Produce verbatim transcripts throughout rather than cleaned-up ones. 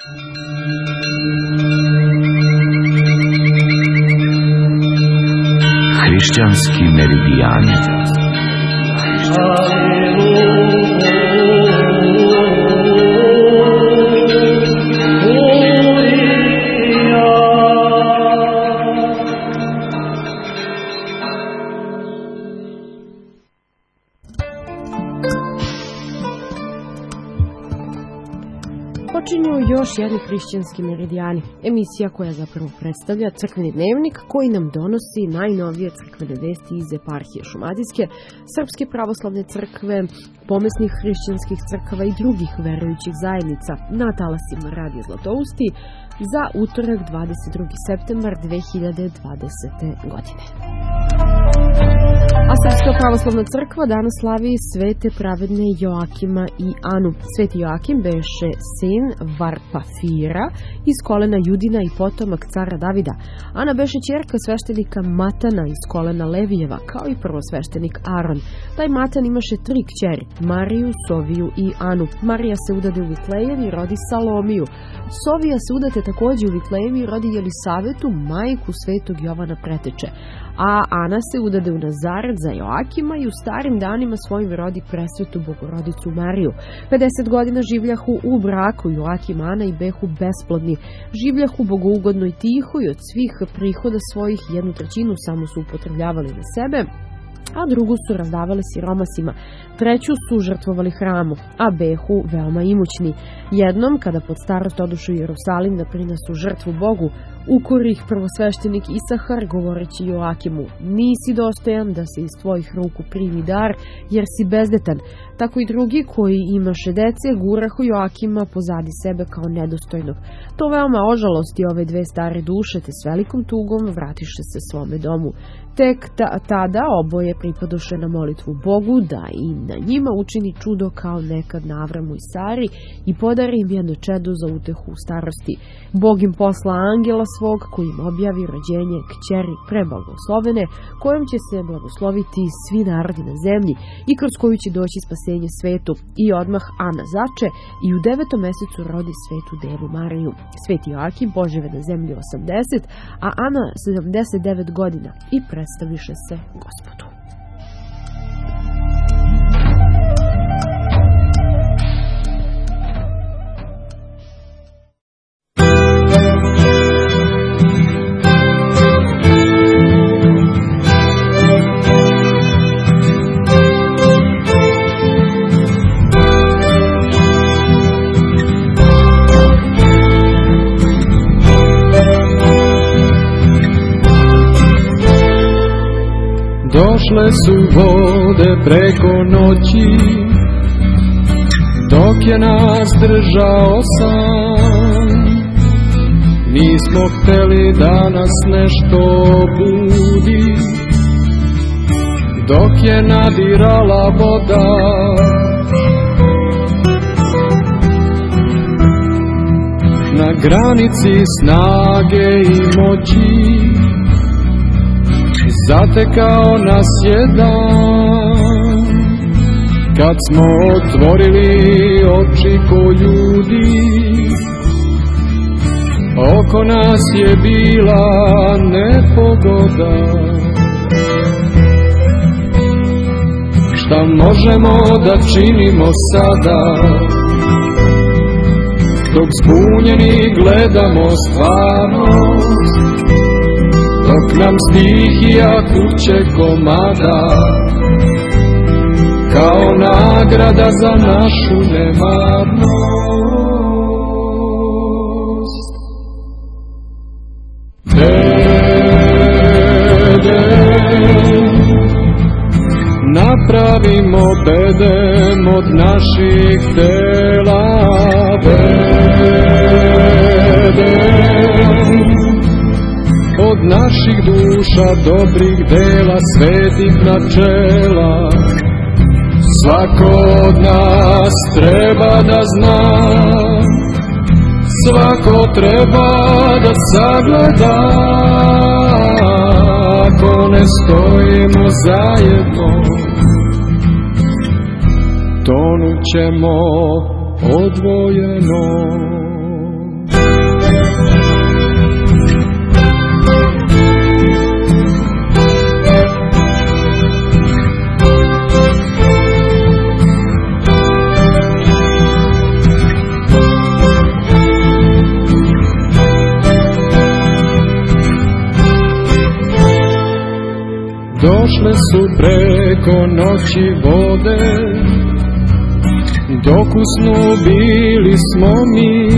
Hrišćanski meridijani. Počinju još jedni hrišćanski meridijani, emisija koja zapravo predstavlja crkveni dnevnik koji nam donosi najnovije crkvene vesti iz eparhije Šumadijske, Srpske pravoslavne crkve, pomesnih hrišćanskih crkava i drugih verujućih zajednica na talasima Radija Zlatousti za utorak dvadeset drugi septembar dve hiljade dvadesete. godine. A Srpska pravoslavna crkva danas slavi svete pravedne Joakima i Anu. Sveti Joakim beše sin Varpafira iz kolena Judina i potomak cara Davida. Ana beše ćerka sveštenika Matana iz kolena Levijeva, kao i prvosveštenik Aron. Taj Matan imaše tri kćeri, Mariju, Soviju i Anu. Marija se udade u Vitlejev i rodi Salomiju. Sovija se udate takođe u Vitlejev i rodi Jelisavetu, majku svetog Jovana Preteče. A Ana se udade u Nazaret za Joakima i u starim danima svojim rodi presvetu Bogorodicu Mariju. pedeset godina življahu u braku Joakim, Ana i behu besplodni. Življahu bogougodno i tiho i od svih prihoda svojih jednu trećinu samo su upotrebljavali na sebe, a drugu su razdavali siromasima. Treću su žrtvovali hramu, a behu veoma imućni. Jednom, kada pod starost odušu u Jerusalim da prinesu žrtvu Bogu, ukori ih prvosveštenik Isahar, govoreći Joakimu: nisi dostojan da se iz tvojih ruku primi dar, jer si bezdetan. Tako i drugi, koji imaše dece, gurahu Joakima pozadi sebe kao nedostojnog. To veoma ožalosti ove dve stare duše, te s velikom tugom vratiše se svome domu. Tek ta, tada oboje pripadoše na molitvu Bogu da i na njima učini čudo kao nekad na Avramu i Sari i podari im jedno čedo za utehu u starosti. Bog im posla angela svog koji im objavi rođenje kćeri prebagoslovene, kojom će se blagosloviti svi narodi na zemlji i kroz koju će doći spasenje svetu. I odmah Ana zače i u devetom mesecu rodi svetu Devu Mariju. Sveti Joakim požive na zemlji osamdeset, a Ana sedamdeset devet godina i predstaviše se Gospodu. Došle su vode preko noći, dok je nas držao san. Nismo hteli da nas nešto budi, dok je nadirala voda. Na granici snage i moći zatekao nas jedan, kad smo otvorili oči ko ljudi. Oko nas je bila nepogoda. Šta možemo da činimo sada, dok zbunjeni gledamo stvarnost, dok nam stihija kuće komada, kao nagrada za našu nemarnost. Dede, napravimo bedem od naših tela. Bedem od naših duša, dobrih dela, svetih načela. Svako od nas treba da zna, svako treba da sagleda. Ako ne stojimo zajedno, tonućemo odvojeno. su preko noći vode, dok u snu bili smo mi,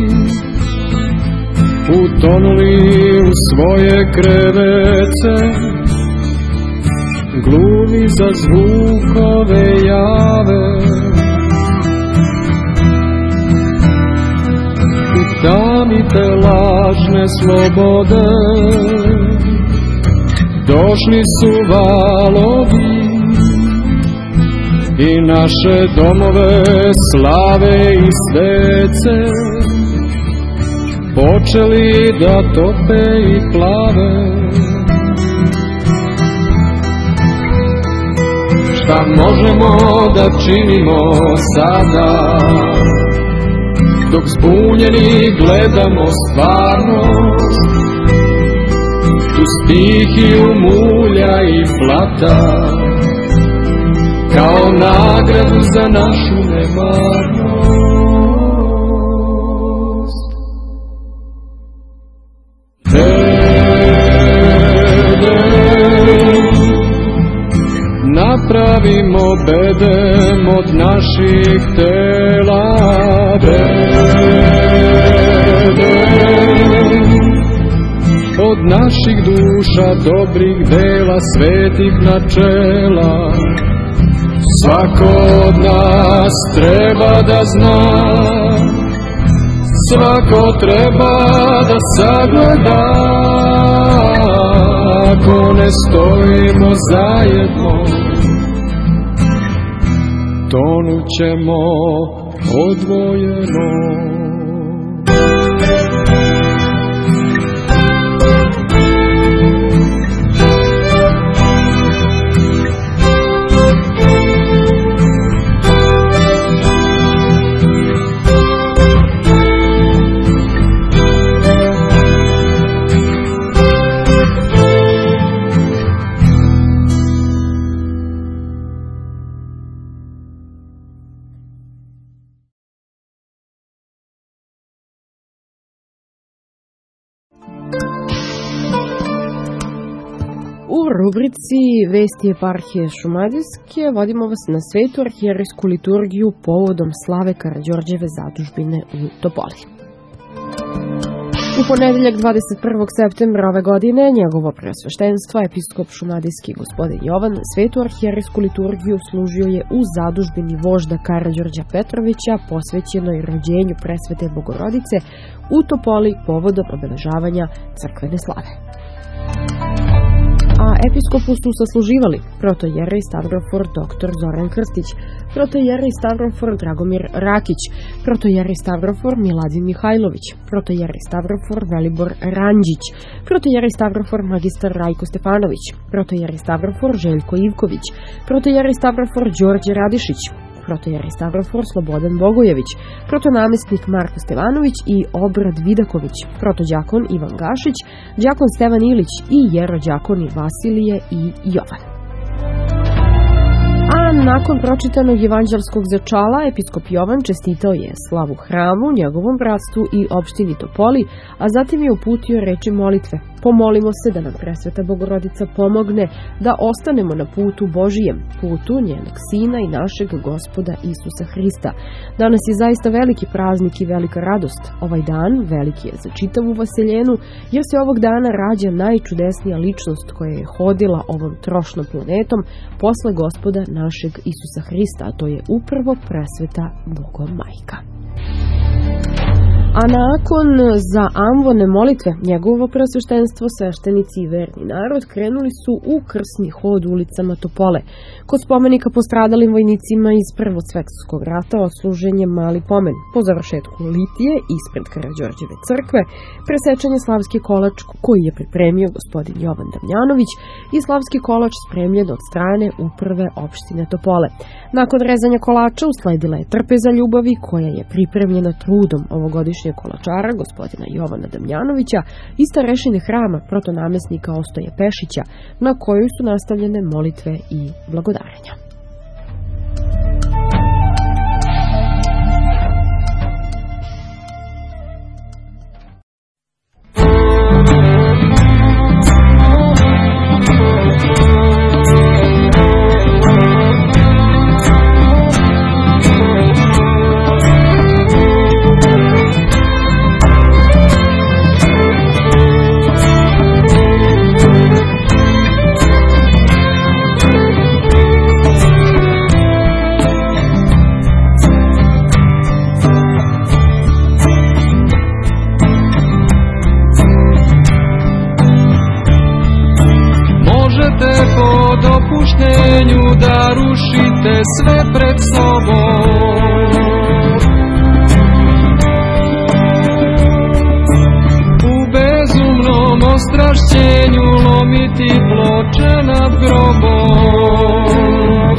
utonuli u svoje krevece, gluvi za zvukove jave. U tami te lažne slobode došli su valovi i naše domove slave i svece počeli da tope i plave. Šta možemo da činimo sada, dok zbunjeni gledamo stvarnost, tu stihiju mulja i flata, kao nagradu za našu nemarnost. Napravimo bedem od naših tela, bedem od naših duša, dobrih dela, svetih načela. Svako od nas treba da zna, svako treba da sagleda. Ako ne stojimo zajedno, tonućemo odvojeno. U rubrici Vesti eparhije Šumadijske vodimo vas na svetu arhijerejsku liturgiju povodom slave Karađorđeve zadužbine u Topoli. U ponedeljak dvadeset prvog septembra ove godine njegovo preosveštenstvo, episkop šumadijski gospodin Jovan, svetu arhijerejsku liturgiju služio je u zadužbini vožda Karađorđa Petrovića posvećenoj rođenju presvete Bogorodice u Topoli povodom obeležavanja crkvene slave. A episkopu su sasluživali protojerej Stavrofor doktor Zoran Krstić, protojerej Stavrofor Dragomir Rakić, protojerej Stavrofor Miladin Mihajlović, protojerej Stavrofor Velibor Ranđić, protojerej Stavrofor magistar Rajko Stefanović, protojerej Stavrofor Željko Ivković, protojerej Stavrofor Đorđe Radišić, protojerej Stavrofor Slobodan Bogojević, protonamestnik Marko Stevanović i Obrad Vidaković, protođakon Ivan Gašić, đakon Stevan Ilić i jerođakoni Vasilije i Jovan. A nakon pročitanog evanđelskog začala, episkop Jovan čestitao je slavu hramu, njegovom bratstvu i opštini Topoli, a zatim je uputio reči molitve. Pomolimo se da nam presveta Bogorodica pomogne da ostanemo na putu Božijem, putu njenog Sina i našeg Gospoda Isusa Hrista. Danas je zaista veliki praznik i velika radost. Ovaj dan veliki je za čitavu Vaseljenu, jer se ovog dana rađa najčudesnija ličnost koja je hodila ovom trošnom planetom posle Gospoda našeg Isusa Hrista, a to je upravo presveta Bogom majka. A nakon za amvone molitve, njegovo preosveštenstvo, sveštenici i verni narod krenuli su u krsni hod ulicama Topole. Kod spomenika postradalim vojnicima iz Prvog svetskog rata odslužen je mali pomen. Po završetku litije ispred Karađorđeve crkve presečen je slavski kolač koji je pripremio gospodin Jovan Damjanović i slavski kolač spremljen od strane uprave opštine Topole. Nakon rezanja kolača usledila je trpeza ljubavi koja je pripremljena trudom ovogodišnje kolačara gospodina Jovana Damjanovića i starešine hrama protonamesnika Ostoje Pešića, na kojoj su nastavljene molitve i blagodarenja. sve pred sobom. U bezumnom ostrašćenju lomiti ploče nad grobom.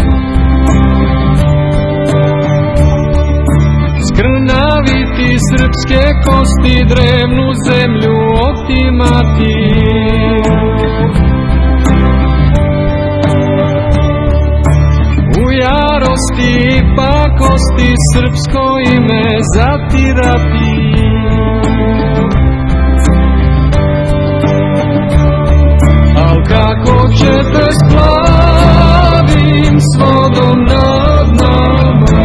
Skrnaviti srpske kosti, drevnu zemlju otimati. U jarosti i pakosti srpsko ime zatirati. Al kako ćete s plavim svodom nad nama?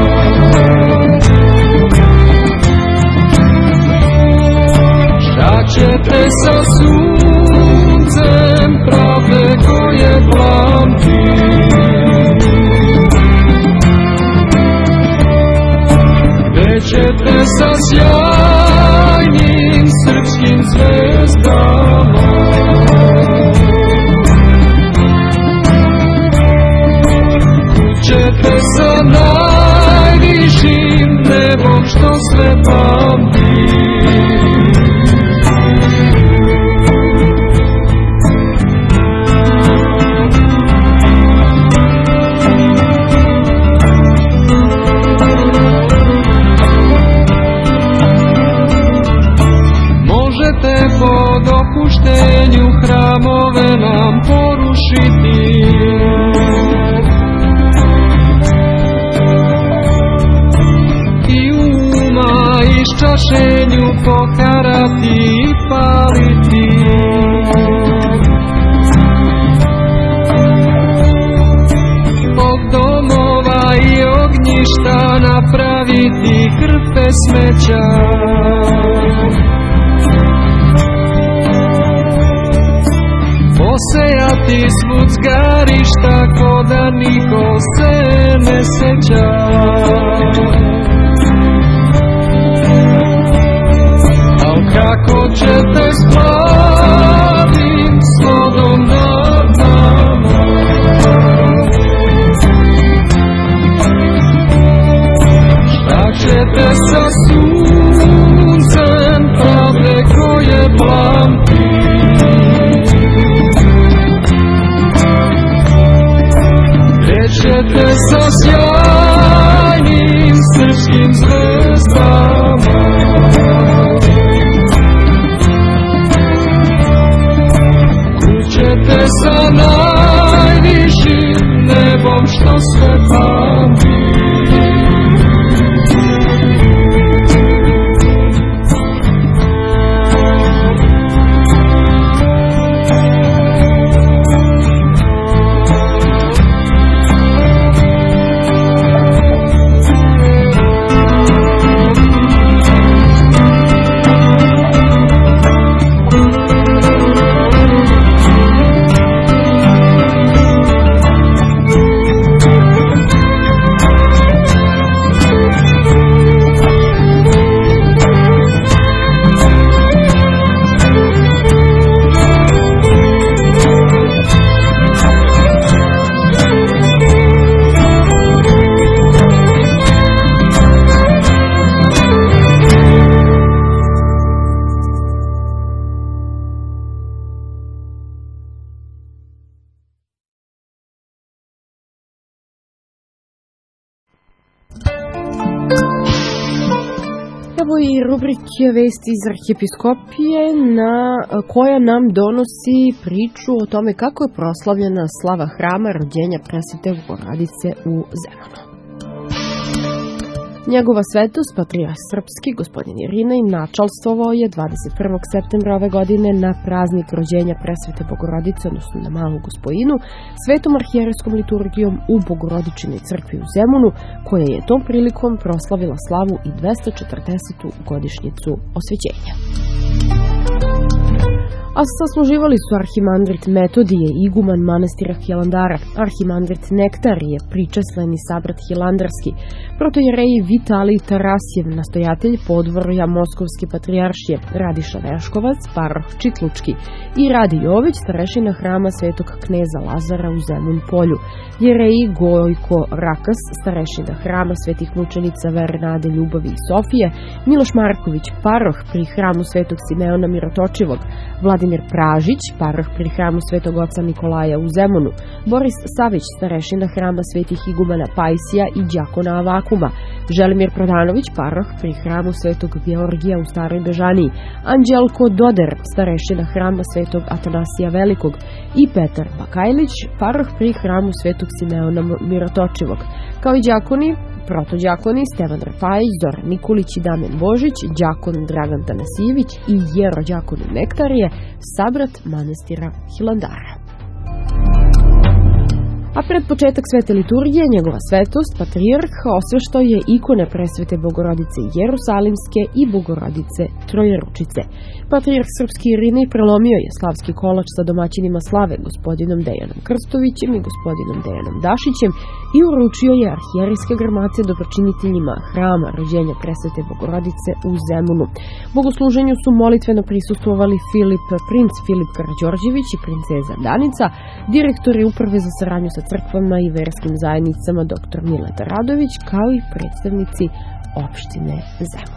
Šta ćete sa suncem pravde koje plamti? Gde ćete sa sjajnim srpskim zvezdama? Ćete sa najvišim nebom što sve pamti. Možete po dopuštenju hramove nam porušiti. Čašenju pokarati i paliti. Od domova i ognjišta napraviti hrpe smeća. Posejati svud zgarišta ko da niko se ne seća. Kako ćete s plavim svodom nad nama? Šta ćete sa suncem pravde koje plamti? Gde ćete sa sjajnim srpskim zvezdama? Ćete sa najvišim nebom što sve pamti. Evo i rubrike Vesti iz arhijepiskopije na, koja nam donosi priču o tome kako je proslavljena slava hrama rođenja Presvete Bogorodice u Zemunu. Njegova svetost, patrijarh srpski, gospodin Irinej, načalstvovao je dvadeset prvog septembra ove godine na praznik rođenja Presvete Bogorodice, odnosno na Malu Gospojinu, svetom arhijerejskom liturgijom u Bogorodičinoj crkvi u Zemunu, koja je tom prilikom proslavila slavu i dvesta četrdesetu godišnjicu osvećenja. A sasluživali su arhimandrit Metodije, iguman manastira Hilandara, arhimandrit Nektarije, pričesleni sabrat hilandarski, protojereji Vitalij Tarasjev, nastojatelj podvorja Moskovske patrijaršije, Radiša Veškovac, paroh Čitlučki i Radi Jović, starešina hrama Svetog kneza Lazara u Zemun polju, jereji Gojko Rakas, starešina hrama Svetih mučenica Vere, Nade, Ljubavi i Sofije, Miloš Marković, paroh pri hramu Svetog Simeona Mirotočivog, Vladimir Pražić, paroh pri hramu Svetog oca Nikolaja u Zemunu, Boris Savić, starešina hrama Svetih igumana Pajsija i đakona Avakuma, Želimir Prodanović, paroh pri hramu Svetog Georgija u Staroj Bežaniji, Anđelko Doder, starešina hrama Svetog Atanasija Velikog i Petar Bakajlić, paroh pri hramu Svetog Simeona Mirotočivog, kao i đakoni, protođakoni Stevan Rafajić, Zoran Nikolić i Damjan Božić, đakon Dragan Tanasijević i jerođakon Nektarije, sabrat manastira Hilandara. A pred početak svete liturgije, njegova svetost, patrijarh, osveštao je ikone presvete Bogorodice Jerusalimske i Bogorodice Trojeručice. Patrijarh srpski Irinej prelomio je slavski kolač sa domaćinima slave, gospodinom Dejanom Krstovićem i gospodinom Dejanom Dašićem, i uručio je arhijerijske gramace dobročiniteljima hrama rođenja presvete Bogorodice u Zemunu. Bogosluženju su molitveno prisustvovali Filip, princ Filip Karađorđević i princeza Danica, direktori uprave za saradnju sa crkvama i verskim zajednicama dr. Mileta Radović, kao i predstavnici opštine Zemun.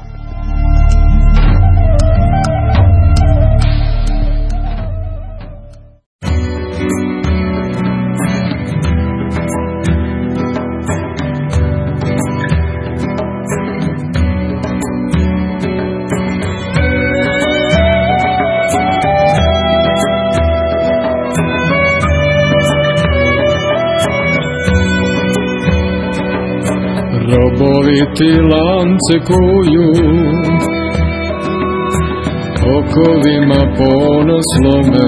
Robovi ti lance kuju, okovima ponos lome,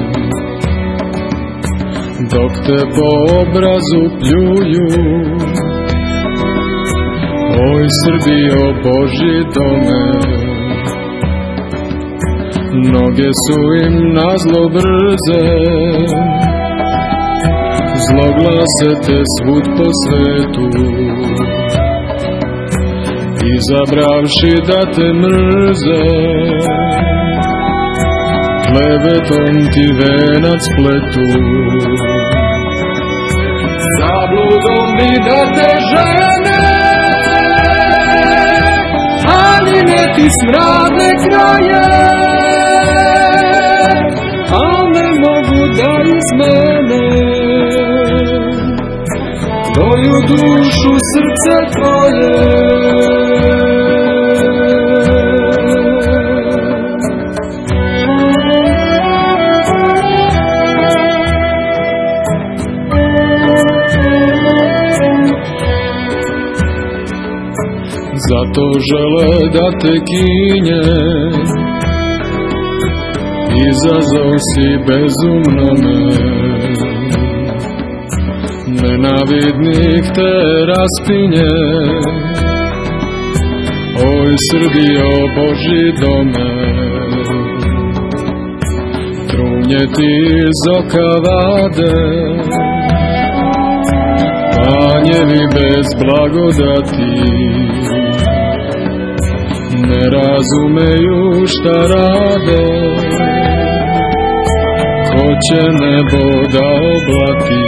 dok te po obrazu pljuju. Oj Srbijo Božji dome, noge su im nazlo brze, zloglase te svud po svetu, izabravši da te mrze. Klevetom ti venac pletu, zabludom bi da te žene, haljine ti smradne kroje, a ne mogu da izmene tvoju dušu, srce tvoje. Zato žele da te kinje, izazov si bezumnome, nenavidnik te raspinje. Oj Srbijo Božji dome, trunje ti iz oka vade, panjevi bez blagodati ne razumeju šta rade. Ko će nebo da oblati,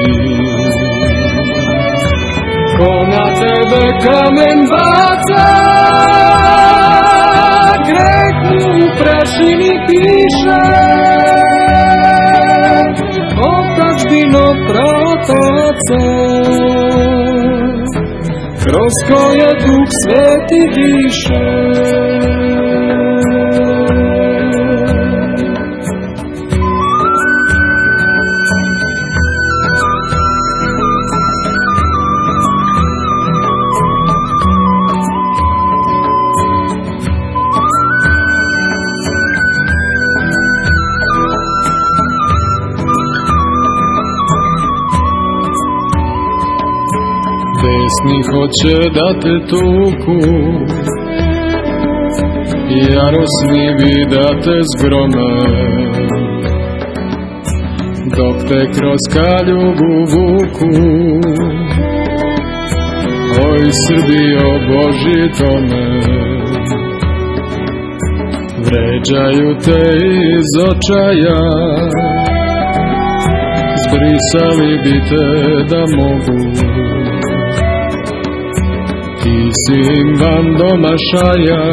ko na tebe kamen baca, greh mu u prašini piše, otadžbino praotace, kroz koje Duh Sveti diše. Desni hoće da te tuku, jarosni bi da te zgrome, dok te kroz kaljugu vuku. Oj Srbijo Boži tome, vređaju te iz očaja, zbrisali bi te da mogu. Ti si im van domašaja,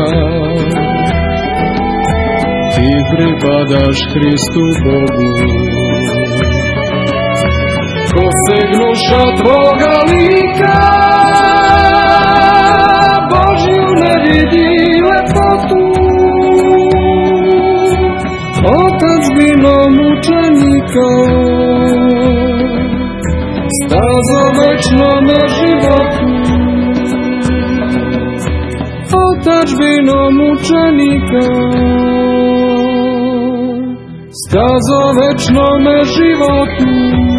ti pripadaš Hristu Bogu. Ko se gnuša tvoga lika, Božju ne vidi lepotu. Otadžbino mučenika, stazo večno na životu. Otadžbino mučenika, stazo večno na životu.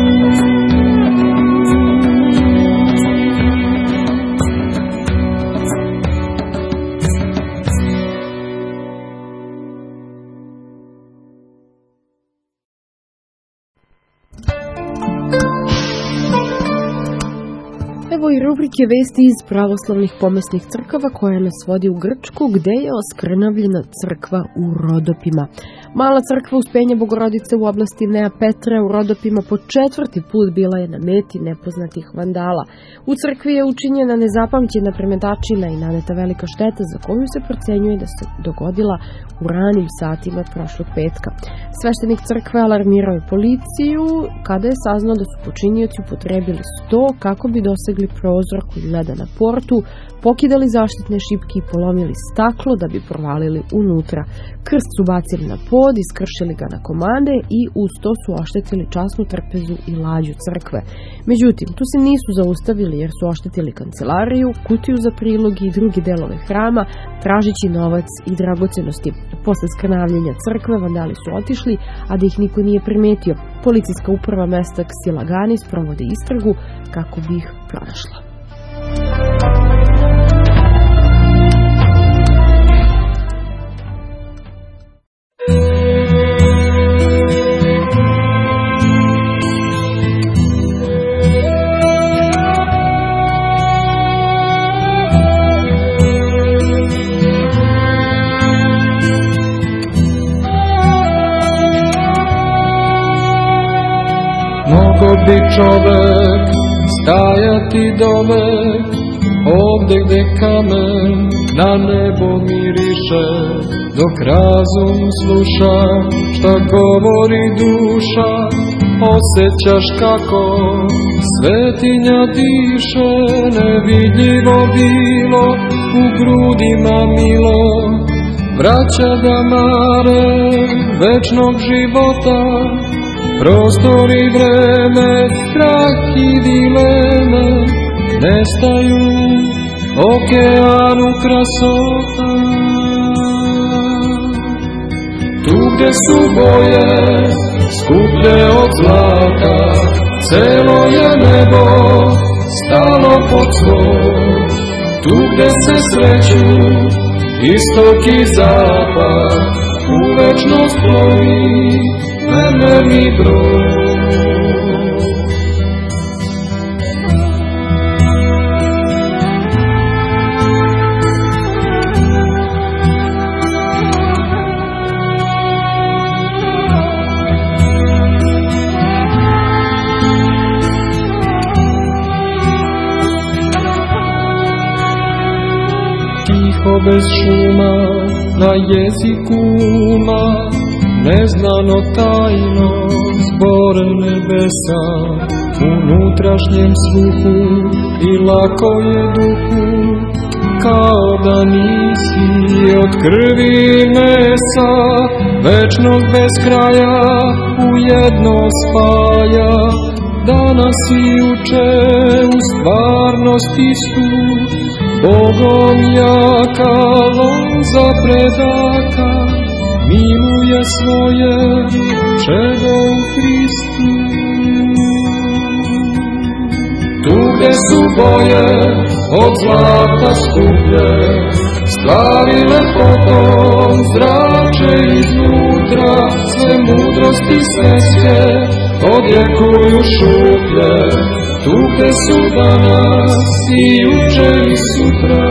Evo i rubrike vesti iz pravoslavnih pomesnih crkava koja nas vodi u Grčku, gde je oskrnavljena crkva u Rodopima. Mala crkva Uspenja Bogorodice u oblasti Nea Petra u Rodopima po četvrti put bila je na meti nepoznatih vandala. U crkvi je učinjena nezapamćena premetačina i naneta velika šteta za koju se procenjuje da se dogodila u ranim satima prošlog petka. Sveštenik crkve alarmirao je policiju kada je saznao da su počinioci upotrebili sto kako bi dosegli prozor koji gleda na portu, pokidali zaštitne šipke i polomili staklo da bi provalili unutra. Krst su bacili na pod, iskršili ga na komande i uz to su oštetili časnu trpezu i lađu crkve. Međutim, tu se nisu zaustavili jer su oštetili kancelariju, kutiju za prilogi i drugi delove hrama, tražići novac i dragocenosti. Posle skrnavljenja crkve vandali su otišli, a da ih niko nije primetio. Policijska uprava mesta Ksilagani sprovode istragu kako bi ih pronašla. Mogo bi čovek stajati dovek, ovde gde kamen na nebo miriše, dok razum sluša šta govori duša, osjećaš kako svetinja diše, nevidljivo bilo u grudima milo, vraća ga mare večnog života. Prostor i vreme, strah i dileme, nestaju okeanu krasota. Tu gde su boje skuplje od zlata, celo je nebo stalo pod svoj. Tu gde se sreću istok i zapad, u večnost plovi vremenni brod. Tiho bez šuma na jeziku uma, neznano tajno zbore nebesa, unutrašnjem sluhu i lako je duhu, kao da nisi od krvi mesa, večnost bez kraja u jedno spaja, danas i juče u stvarnost istu, Bogom jaka loza predaka, miluje svoje čedo u Hristu. Tu gde su boje od zlata skuplje, stvari lepotom zrače iznutra, sve mudrosti svetske odjekuju šuplje, tuge su danas i juče i sutra.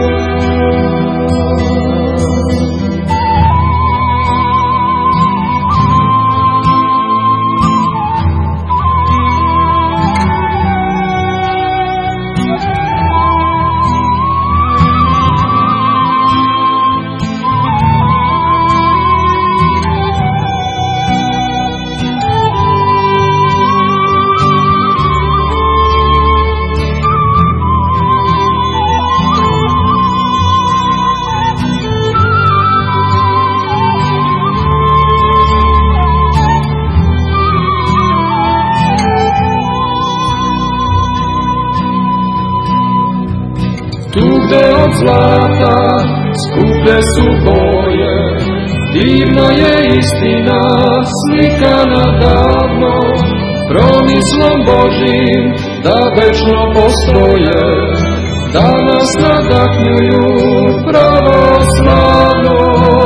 Od zlata skuplje su boje, divna je istina slikana davno, promislom Božim da večno postoje, da nas nadahnjuju pravoslavno.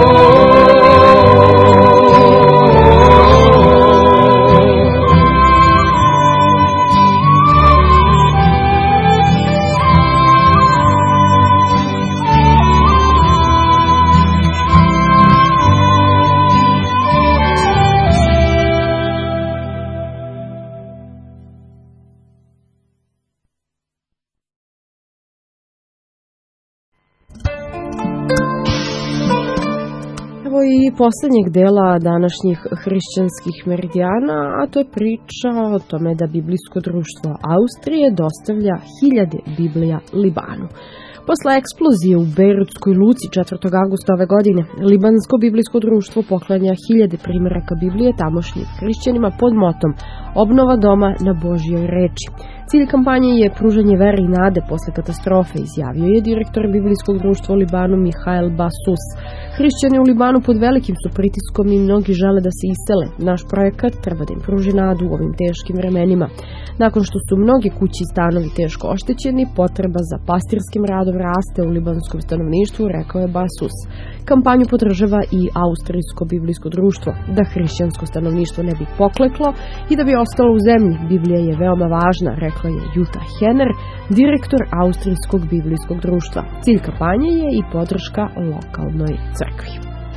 I poslednjeg dela današnjih hrišćanskih meridijana, a to je priča o tome da biblijsko društvo Austrije dostavlja hiljade Biblija Libanu. Posle eksplozije u Bejrutskoj luci četvrtog avgusta ove godine, Libansko biblijsko društvo poklanja hiljade primeraka Biblije tamošnjim hrišćanima pod motom Obnova doma na Božjoj reči. Cilj kampanje je pružanje vere i nade posle katastrofe, izjavio je direktor biblijskog društva u Libanu Mihael Basus. Hrišćani u Libanu pod velikim su pritiskom i mnogi žele da se isele. Naš projekat treba da im pruži nadu u ovim teškim vremenima. Nakon što su mnogi kući i stanovi teško oštećeni, potreba za pastirskim radom raste u libanskom stanovništvu, rekao je Basus. Kampanju podržava i Austrijsko biblijsko društvo. Da hrišćansko stanovništvo ne bi pokleklo i da bi ostalo u zemlji, Biblija je veoma važna, rekla je Jutta Henner, direktor Austrijskog biblijskog društva. Cilj kampanje je i podrška lokalnoj crkvi.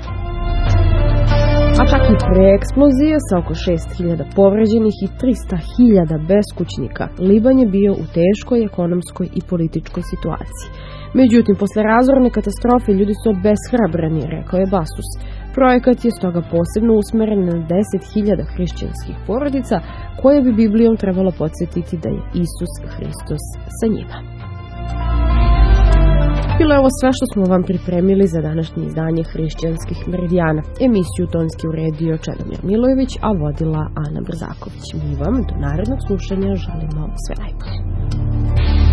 A čak i pre eksplozije sa oko šest hiljada povređenih i trista hiljada beskućnika, Liban je bio u teškoj ekonomskoj i političkoj situaciji. Međutim, posle razorne katastrofe ljudi su obeshrabreni, rekao je Basus. Projekat je stoga posebno usmeren na deset hiljada hrišćanskih porodica koje bi Biblijom trebalo podsjetiti da je Isus Hristos sa njima. Bilo je ovo sve što smo vam pripremili za današnje izdanje Hrišćanskih meridijana. Emisiju tonski uredio Čedomir Milojević, a vodila Ana Brzaković. Mi vam do narednog slušanja želimo sve najbolje.